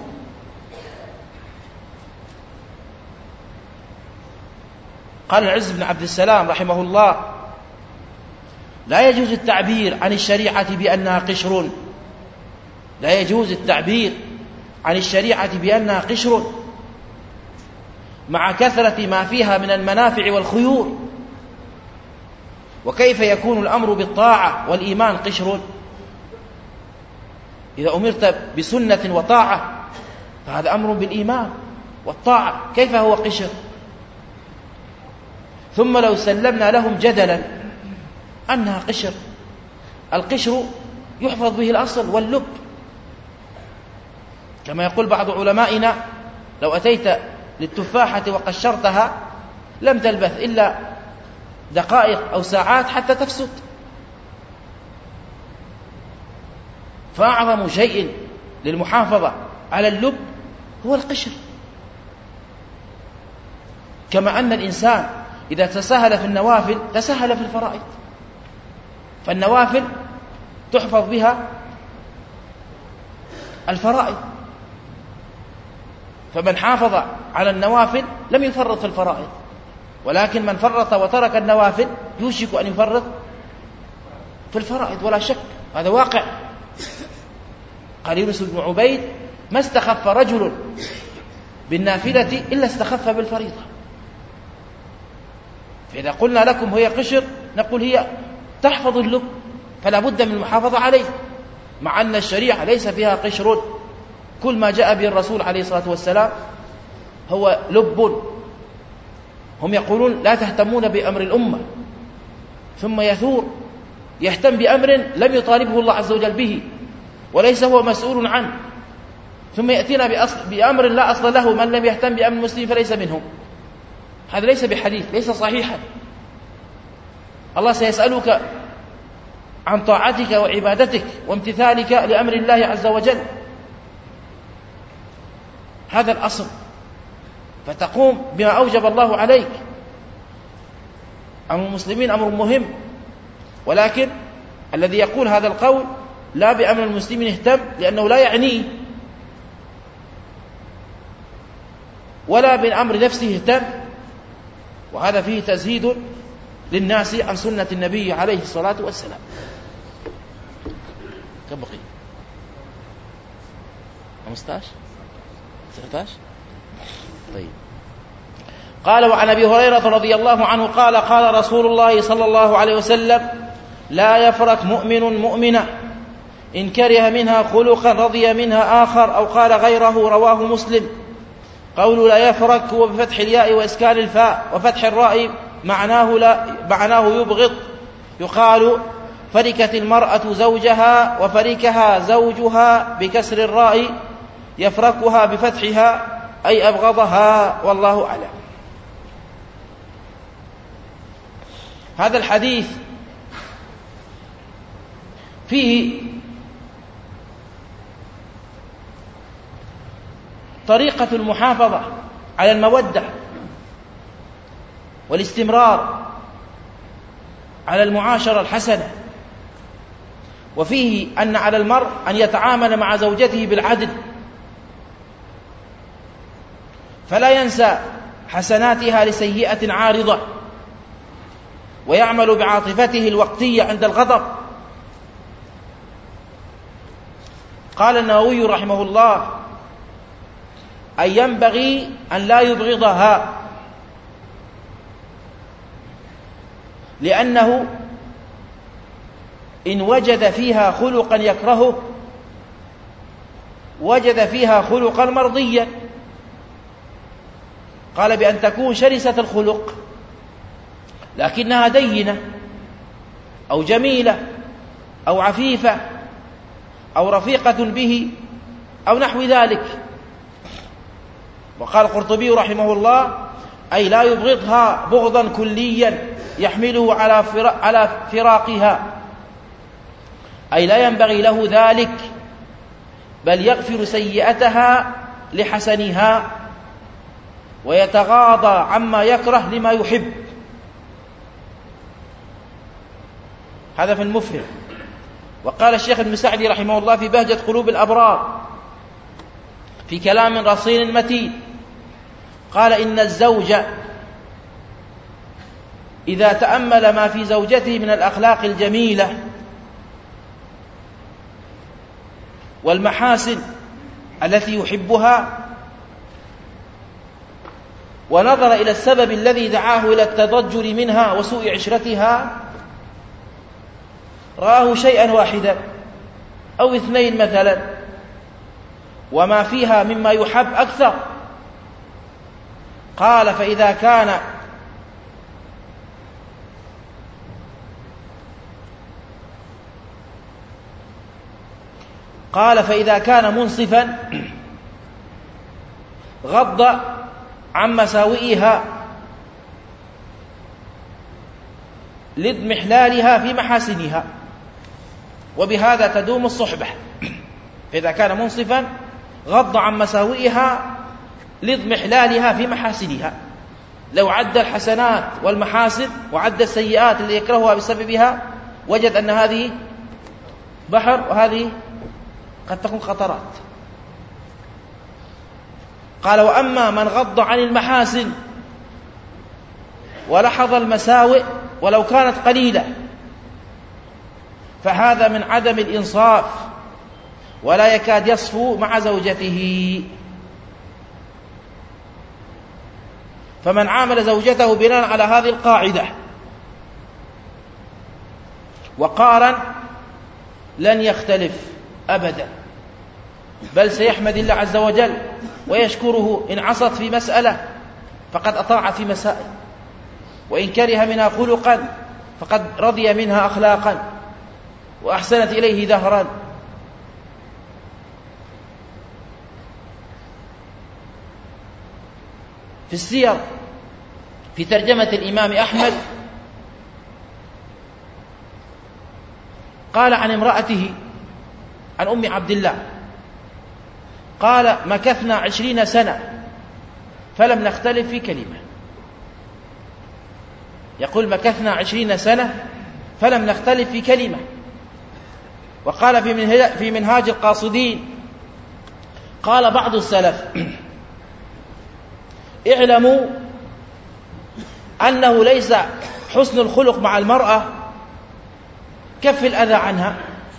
قال العز بن عبد السلام رحمه الله: لا يجوز التعبير عن الشريعة بأنها قشر، لا يجوز التعبير عن الشريعة بأنها قشر مع كثرة ما فيها من المنافع والخيور. وكيف يكون الأمر بالطاعة والإيمان قشر؟ إذا أمرت بسنة وطاعة فهذا أمر بالإيمان والطاعة، كيف هو قشر؟ ثم لو سلمنا لهم جدلا أنها قشر، القشر يحفظ به الأصل واللب، كما يقول بعض علمائنا: لو أتيت للتفاحة وقشرتها لم تلبث إلا دقائق أو ساعات حتى تفسد. فأعظم شيء للمحافظة على اللب هو القشر. كما أن الإنسان إذا تساهل في النوافل تساهل في الفرائض، فالنوافل تحفظ بها الفرائض، فمن حافظ على النوافل لم يفرط في الفرائض، ولكن من فرط وترك النوافل يوشك أن يفرط في الفرائض ولا شك، هذا واقع. قال يونس بن عبيد: ما استخف رجل بالنافلة إلا استخف بالفريضة. فإذا قلنا لكم هي قشر نقول هي تحفظ اللب، فلا بد من المحافظة عليه، مع أن الشريعة ليس فيها قشر، كل ما جاء به الرسول عليه الصلاة والسلام هو لب. هم يقولون لا تهتمون بأمر الأمة، ثم يثور يهتم بأمر لم يطالبه الله عز وجل به وليس هو مسؤول عنه، ثم يأتينا بأصل بأمر لا أصل له: من لم يهتم بأمر المسلمين فليس منهم. هذا ليس بحديث، ليس صحيحا. الله سيسألك عن طاعتك وعبادتك وامتثالك لأمر الله عز وجل، هذا الأصل، فتقوم بما أوجب الله عليك. أمر المسلمين أمر مهم، ولكن الذي يقول هذا القول لا بأمر المسلمين اهتم لأنه لا يعنيه، ولا بالأمر نفسه اهتم، وهذا فيه تزهيد للناس عن سنة النبي عليه الصلاة والسلام. كم بقي؟ خمسة عشر ستة عشر. طيب. قال: وعن أبي هريرة رضي الله عنه قال: قال رسول الله صلى الله عليه وسلم: لا يفرق مؤمن مؤمنة إن كره منها خلقا رضي منها آخر، أو قال غيره، رواه مسلم. قول لا يفرق هو بفتح الياء وإسكان الفاء وفتح الراء، معناه, لا معناه يبغض. يقال فركت المرأة زوجها وفركها زوجها بكسر الراء، يفركها بفتحها أي أبغضها، والله أعلم. هذا الحديث فيه طريقة المحافظة على المودة والاستمرار على المعاشرة الحسنة، وفيه أن على المرء أن يتعامل مع زوجته بالعدل، فلا ينسى حسناتها لسيئة عارضة، ويعمل بعاطفته الوقتية عند الغضب. قال النووي رحمه الله: أي ينبغي أن لا يبغضها، لأنه إن وجد فيها خلقا يكرهه وجد فيها خلقا مرضيا. قال: بأن تكون شرسة الخلق لكنها دينة أو جميلة أو عفيفة أو رفيقة به أو نحو ذلك. وقال القرطبي رحمه الله: أي لا يبغضها بغضا كليا يحمله على فراقها، أي لا ينبغي له ذلك، بل يغفر سيئتها لحسنها ويتغاضى عما يكره لما يحب. هذا في المفهم. وقال الشيخ المساعدي رحمه الله في بهجة قلوب الأبرار في كلام رصين متين، قال: إن الزوج إذا تأمل ما في زوجته من الأخلاق الجميلة والمحاسن التي يحبها، ونظر إلى السبب الذي دعاه إلى التضجر منها وسوء عشرتها، رآه شيئا واحدا أو اثنين مثلا، وما فيها مما يحب أكثر. قال: فإذا كان قال فإذا كان منصفا غض عن مساوئها لاضمحلالها في محاسنها، وبهذا تدوم الصحبة. فإذا كان منصفا غض عن مساوئها لاضمحلالها في محاسنها. لو عد الحسنات والمحاسن وعد السيئات اللي يكرهها بسببها، وجد أن هذه بحر وهذه قد تكون قطرات. قال: وأما من غض عن المحاسن ولحظ المساوئ ولو كانت قليلة، فهذا من عدم الإنصاف، ولا يكاد يصفو مع زوجته. فمن عامل زوجته بناء على هذه القاعدة وقارن لن يختلف أبدا، بل سيحمد الله عز وجل ويشكره إن عصت في مسألة فقد أطاعت في مسائل، وإن كره منها خلقا فقد رضي منها أخلاقا وأحسنت إليه دهرا. في السير في ترجمة الإمام أحمد قال عن امرأته عن أم عبد الله قال: مكثنا عشرين سنة فلم نختلف في كلمة. يقول: مكثنا عشرين سنة فلم نختلف في كلمة. وقال في منهاج القاصدين قال بعض السلف: اعلموا أنه ليس حسن الخلق مع المرأة كف الأذى عنها،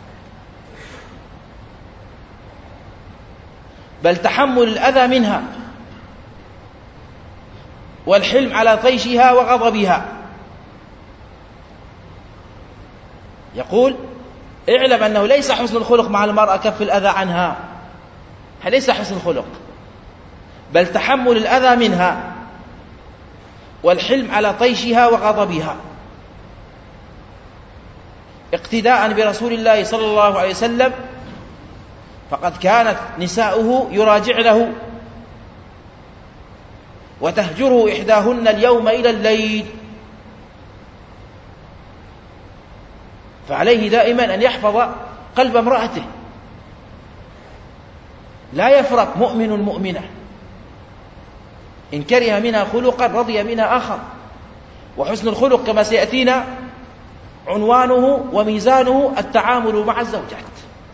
بل تحمل الأذى منها والحلم على طيشها وغضبها. يقول: اعلم أنه ليس حسن الخلق مع المرأة كف الأذى عنها، ليس حسن الخلق، بل تحمل الأذى منها والحلم على طيشها وغضبها، اقتداء برسول الله صلى الله عليه وسلم، فقد كانت نساؤه يراجعنه وتهجره إحداهن اليوم إلى الليل، فعليه دائما أن يحفظ قلب امرأته، لا يفرق مؤمن مؤمنة، إن كره منها خلقا رضي منها آخر. وحسن الخلق كما سيأتينا عنوانه وميزانه التعامل مع الزوجات،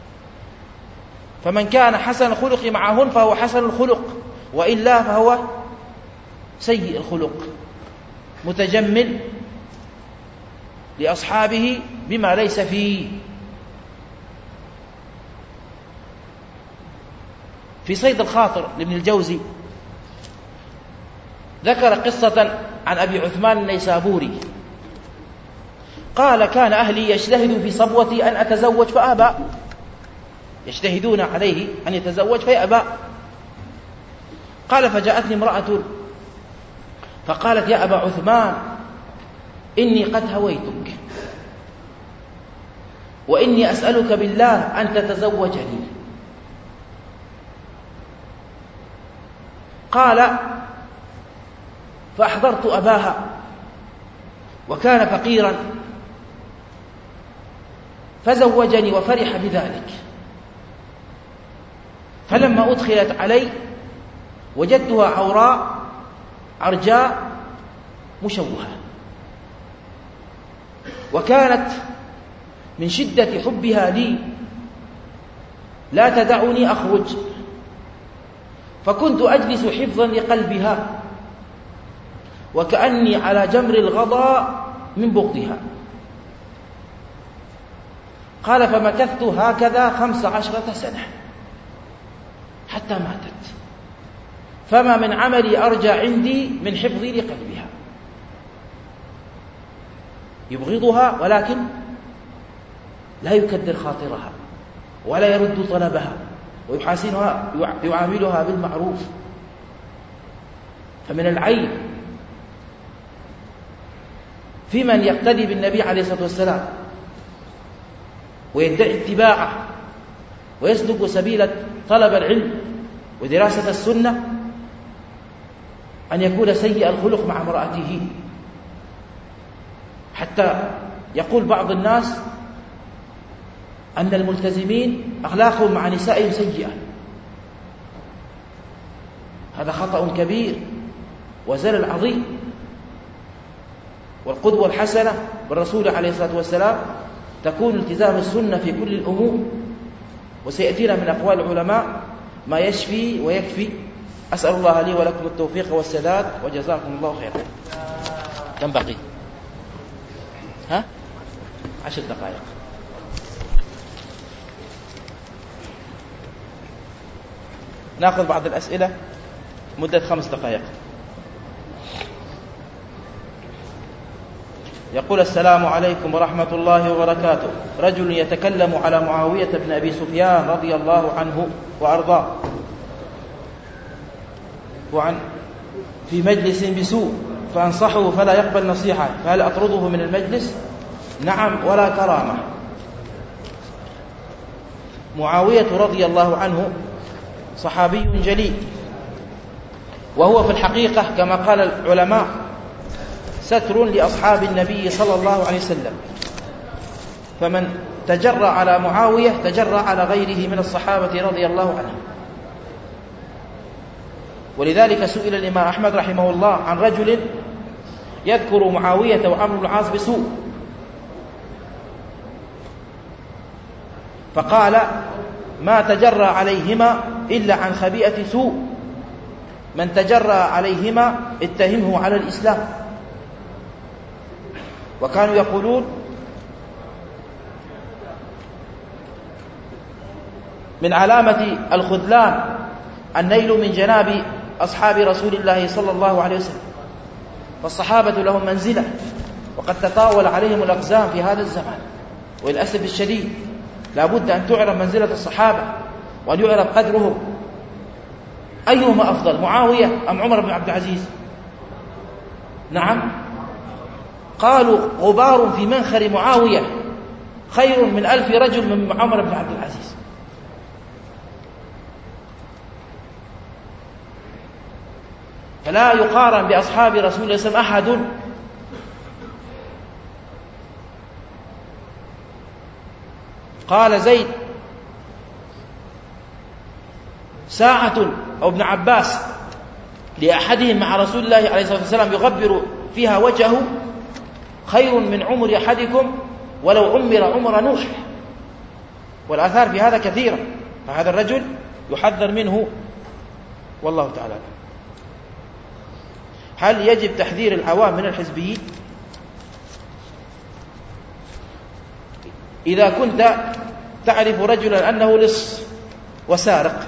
فمن كان حسن الخلق معهن فهو حسن الخلق، وإلا فهو سيء الخلق متجمل لأصحابه بما ليس فيه. في صيد الخاطر لابن الجوزي ذكر قصة عن أبي عثمان النيسابوري قال: كان أهلي يجتهدوا في صبوتي أن أتزوج فأبى، يجتهدون عليه أن يتزوج فيأبى. قال: فجاءتني امرأة فقالت: يا أبا عثمان، إني قد هويتك وإني أسألك بالله أن تتزوجني. قال فأحضرت أباها وكان فقيرا فزوجني وفرح بذلك. فلما أدخلت علي وجدتها عوراء عرجاء مشوهة، وكانت من شدة حبها لي لا تدعني أخرج، فكنت أجلس حفظا لقلبها وكأني على جمر الغضا من بغضها. قال فمكثت هكذا خمس عشرة سنة حتى ماتت، فما من عملي أرجى عندي من حفظي لقلبها. يبغضها ولكن لا يكدر خاطرها ولا يرد طلبها ويحاسنها، يعاملها بالمعروف. فمن العيب في من يقتدي بالنبي عليه الصلاة والسلام ويدعي اتباعه ويسلك سبيل طلب العلم ودراسة السنة أن يكون سيء الخلق مع امرأته، حتى يقول بعض الناس أن الملتزمين أخلاقهم مع نسائهم سيئة. هذا خطأ كبير وزلل عظيم. والقدوة الحسنة بالرسول عليه الصلاة والسلام تكون التزام السنة في كل الأمور، وسيأتينا من أقوال العلماء ما يشفي ويكفي. أسأل الله لي ولكم التوفيق والسداد، وجزاكم الله خيرا. كم بقي؟ ها؟ عشر دقائق. نأخذ بعض الأسئلة مدة خمس دقائق. يقول السلام عليكم ورحمة الله وبركاته. رجل يتكلم على معاوية بن أبي سفيان رضي الله عنه وأرضاه وعن في مجلس بسوء فأنصحه فلا يقبل نصيحة، فهل أطرده من المجلس؟ نعم ولا كرامة. معاوية رضي الله عنه صحابي جليل، وهو في الحقيقة كما قال العلماء ستر لأصحاب النبي صلى الله عليه وسلم، فمن تجرأ على معاوية تجرأ على غيره من الصحابة رضي الله عنهم. ولذلك سئل الإمام أحمد رحمه الله عن رجل يذكر معاوية وعمرو بن العاص بسوء، فقال ما تجرأ عليهما إلا عن خبيئة سوء، من تجرأ عليهما اتهمه على الإسلام. وكانوا يقولون من علامة الخذلان النيل من جناب أصحاب رسول الله صلى الله عليه وسلم، فالصحابة لهم منزلة، وقد تطاول عليهم الأقزام في هذا الزمان. وللأسف الشديد لا بد أن تعرف منزلة الصحابة وأن يعرف قدرهم. أيهما أفضل، معاوية أم عمر بن عبد العزيز؟ نعم، قالوا غبار في منخر معاوية خير من ألف رجل من عمر بن عبد العزيز. فلا يقارن بأصحاب رسول الله صلى الله عليه وسلم أحد. قال زيد ساعة أو ابن عباس لأحدهم مع رسول الله عليه الصلاة والسلام يغبر فيها وجهه خير من عمر أحدكم ولو عمر عمر نوح. والآثار في هذا كثيرة، فهذا الرجل يحذر منه والله تعالى. هل يجب تحذير العوام من الحزبيين؟ إذا كنت تعرف رجلا أنه لص وسارق،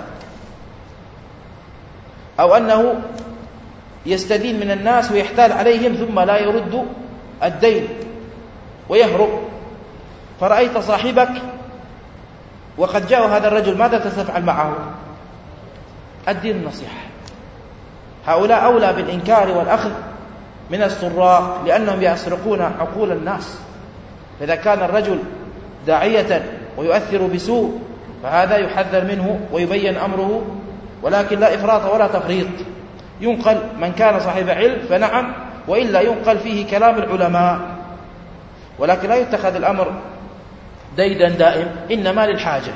أو أنه يستدين من الناس ويحتال عليهم ثم لا يرد الدين ويهرب، فرأيت صاحبك وقد جاء هذا الرجل، ماذا تفعل معه؟ الدين النصيحة. هؤلاء أولى بالإنكار والأخذ من السراق لأنهم يسرقون عقول الناس. فإذا كان الرجل داعية ويؤثر بسوء فهذا يحذر منه ويبين أمره، ولكن لا إفراط ولا تفريط. ينقل من كان صاحب علم فنعم، وإلا ينقل فيه كلام العلماء، ولكن لا يتخذ الأمر ديدا دائم، إنما للحاجة.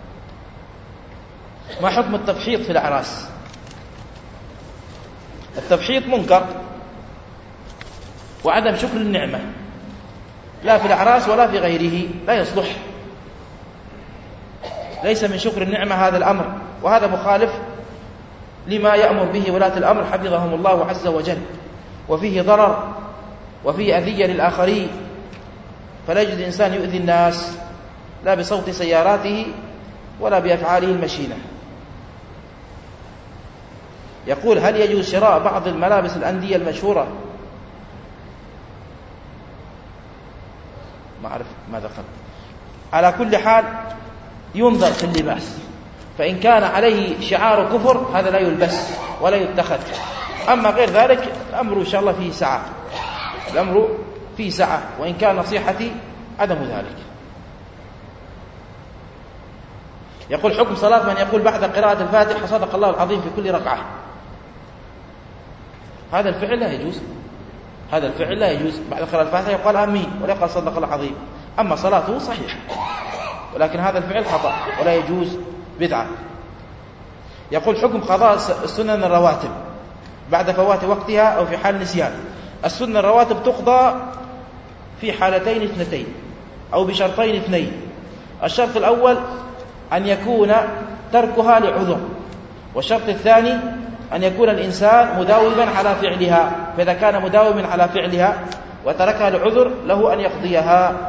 ما حكم التفحيط في الأعراس؟ التفحيط منكر وعدم شكر النعمة، لا في الأعراس ولا في غيره، لا يصلح، ليس من شكر النعمة هذا الأمر، وهذا مخالف لما يأمر به ولاة الأمر حفظهم الله عز وجل، وفيه ضرر وفيه أذية للآخرين. فلا يجوز الإنسان يؤذي الناس لا بصوت سياراته ولا بأفعاله المشينة. يقول: هل يجوز شراء بعض الملابس الأندية المشهورة؟ ما أعرف ماذا قال. على كل حال ينظر في اللباس، فإن كان عليه شعار كفر هذا لا يلبس ولا يتخذ. أما غير ذلك الأمر إن شاء الله فيه سعة، الأمر فيه سعة، وإن كان نصيحتي عدم ذلك. يقول: حكم صلاة من يقول بعد قراءة الفاتحة صدق الله العظيم في كل ركعة. هذا الفعل لا يجوز، هذا الفعل لا يجوز. بعد قراءة الفاتحة يقال آمين ولا يقال صدق الله العظيم. أما صلاته صحيحة، ولكن هذا الفعل خطأ ولا يجوز، بدعة. يقول: حكم قضاء السنن الرواتب بعد فوات وقتها أو في حال نسيان. السنن الرواتب تقضى في حالتين اثنتين أو بشرطين اثنين. الشرط الأول أن يكون تركها لعذر، والشرط الثاني أن يكون الإنسان مداوما على فعلها. فإذا كان مداوما على فعلها وتركها لعذر له أن يقضيها.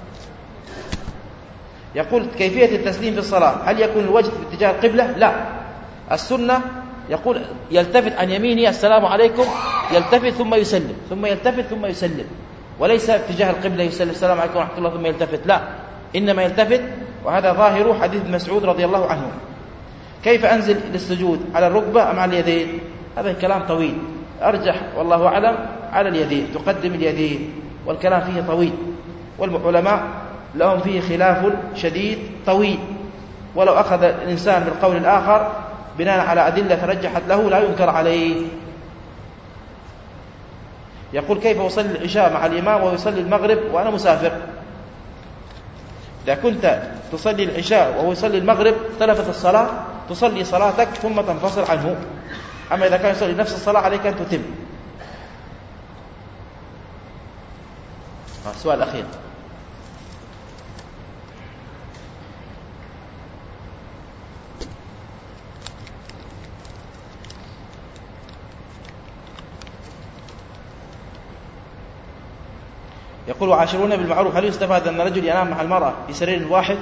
يقول: كيفية التسليم في الصلاة، هل يكون الوجه في اتجاه القبلة؟ لا، السنة يقول يلتفت عن يمينه السلام عليكم، يلتفت ثم يسلم، ثم يلتفت ثم يسلم، وليس اتجاه القبلة يسلم السلام عليكم ورحمة الله ثم يلتفت، لا، إنما يلتفت، وهذا ظاهر حديث مسعود رضي الله عنه. كيف أنزل للسجود، على الركبة أم على اليدين؟ هذا الكلام طويل، أرجح والله أعلم على اليدين، تقدم اليدين، والكلام فيه طويل، والعلماء لهم فيه خلاف شديد طويل، ولو أخذ الإنسان بالقول الآخر بناء على أدلة ترجحت له لا ينكر عليه. يقول: كيف أصلي العشاء مع الإمام ويصلي المغرب وأنا مسافر؟ إذا كنت تصلي العشاء وهو يصلي المغرب اختلفت الصلاة، تصلي صلاتك ثم تنفصل عنه. أما إذا كان يصلي نفس الصلاة عليك أن تتم. السؤال الأخير: يقول: وعاشرون بالمعروف، هل يستفاد أن الرجل ينام مع المرأة في سرير واحد؟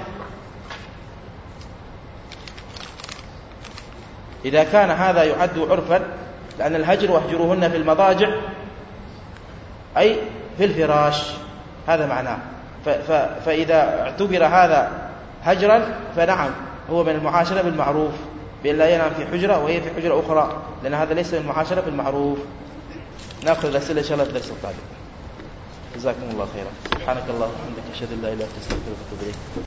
إذا كان هذا يعد عرفا، لأن الهجر واهجروهن في المضاجع أي في الفراش، هذا معناه. فإذا اعتبر هذا هجرا فنعم هو من المعاشرة بالمعروف، بأن لا ينام في حجرة وهي في حجرة أخرى، لأن هذا ليس من المعاشرة بالمعروف. نأخذ الأسئلة إن شاء الله في الدرس القادم. جزاكم الله خيرا. سبحانك اللهم وبحمدك، أشهد أن لا إله إلا أنت، أستغفرك وأتوب إليك.